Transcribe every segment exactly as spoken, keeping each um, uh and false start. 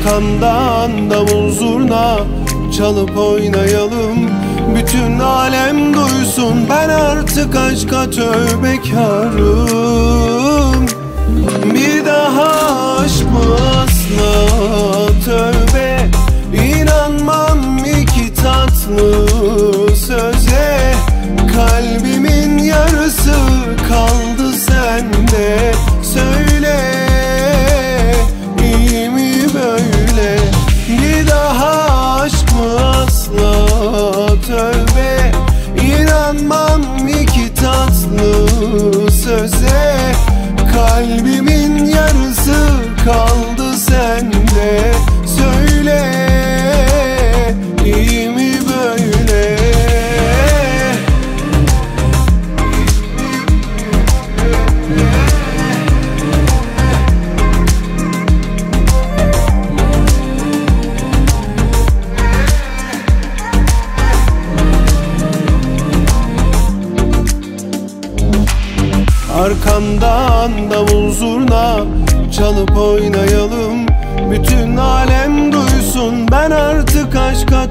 Arkamdan davul zurna çalıp oynayalım, bütün alem duysun ben artık aşka tövbekarım. Bir daha aşk mı asla tövbe, İnanmam iki tatlı söze. Kalbimin yarısı kaldı sende, söyle iyi mi böyle? Bir daha aşk mı asla tövbe, İnanmam iki tatlı söze. Kalbimin yarısı kaldı sende, söyle iyi mi böyle? Arkamdan davul zurna çalıp oynayalım, bütün alem duysun ben artık aşka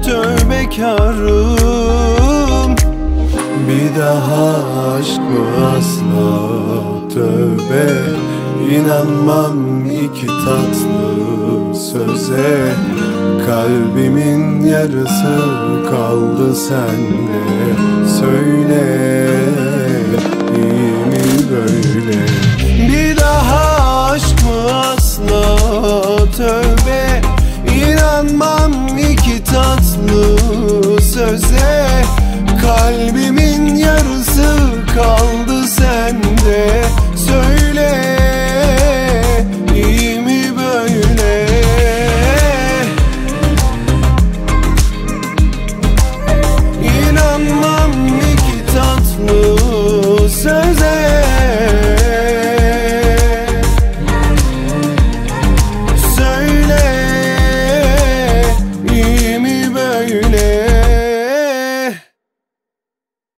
tövbekarım. Bir daha aşk mı asla tövbe, İnanmam iki tatlı söze. Kalbimin yarısı kaldı sende, söyle iyi mi böyle?